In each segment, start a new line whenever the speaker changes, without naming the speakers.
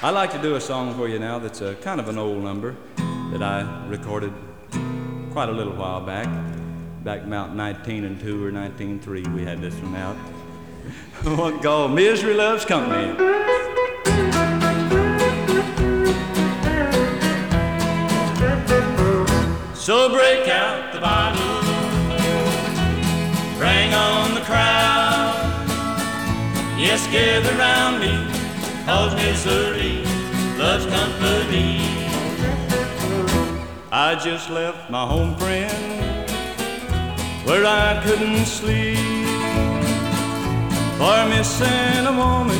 I'd like to do a song for you now that's a kind of an old number that I recorded quite a little while back about 1902 or 1903 we had this one out. One called Misery Loves Company. So break out the bottle, bring on the crowd. Yes, gather round me, 'cause misery loves company. I just left my home friend where I couldn't sleep for missing a woman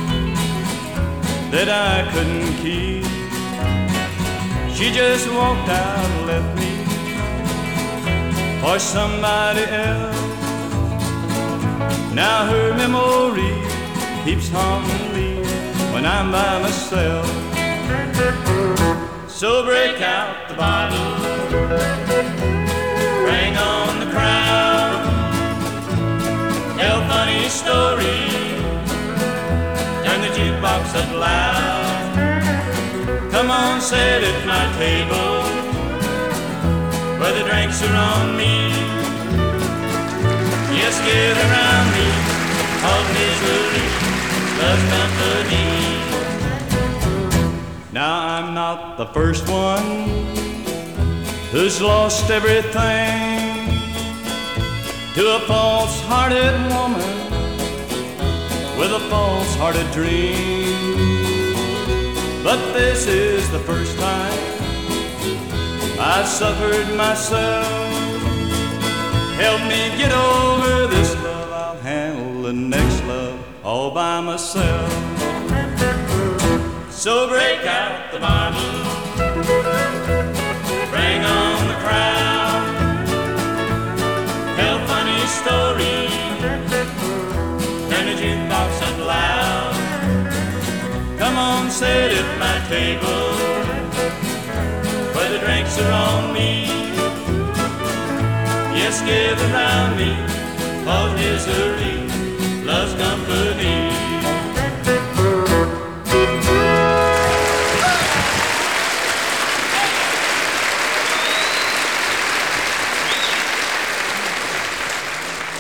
that I couldn't keep. She just walked out and left me for somebody else. Now her memory keeps haunting me when I'm by myself. So break out the bottle, bring on the crowd, tell funny stories, turn the jukebox up loud. Come on, sit at my table where the drinks are on me. Yes, get around me, 'cause misery loves company. Now I'm not the first one who's lost everything to a false-hearted woman with a false-hearted dream. But this is the first time I've suffered myself. Help me get over this love, I'll handle the next love all by myself. So break out the bottle, bring on the crowd, tell funny stories, turn the jukebox up loud. Come on, sit at my table where the drinks are on me. Yes, gather around me, 'cause misery loves company.